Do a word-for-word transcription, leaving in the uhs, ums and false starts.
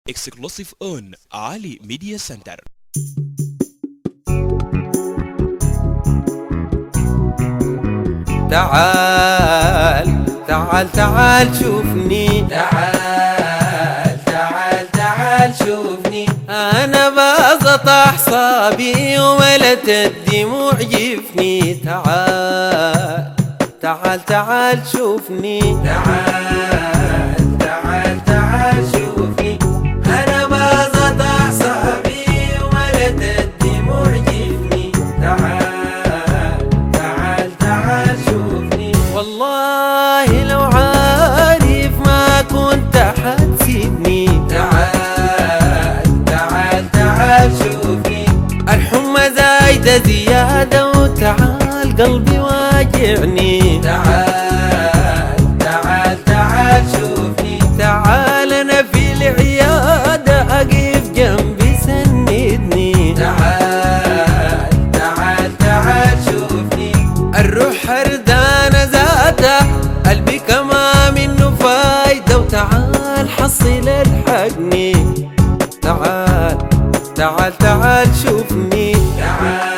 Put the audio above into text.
Exclusive on Ali Media Center. تعال تعال تعال شوفني، تعال تعال تعال شوفني، أنا بسط أعصابي وملت الدموع جفني. تعال تعال تعال شوفني، تعال تعال تعال شوفني، أنا بسط أعصابي وملت الدموع جفني. تعال تعال تعال شوفني، والله لو عارف ما كنت حتسيبني. تعال تعال تعال شوفني، الحمى زايدة زيادة وتعال قلبي واجعني. تعال تعال تعال شوفني، تعال أنا في العيادة أقف جنبي سندني. تعال تعال تعال شوفني، الروح هردانة ذاتها قلبي كما منه فايدة، وتعال حصل الحقني. تعال تعال تعال شوفني، تعال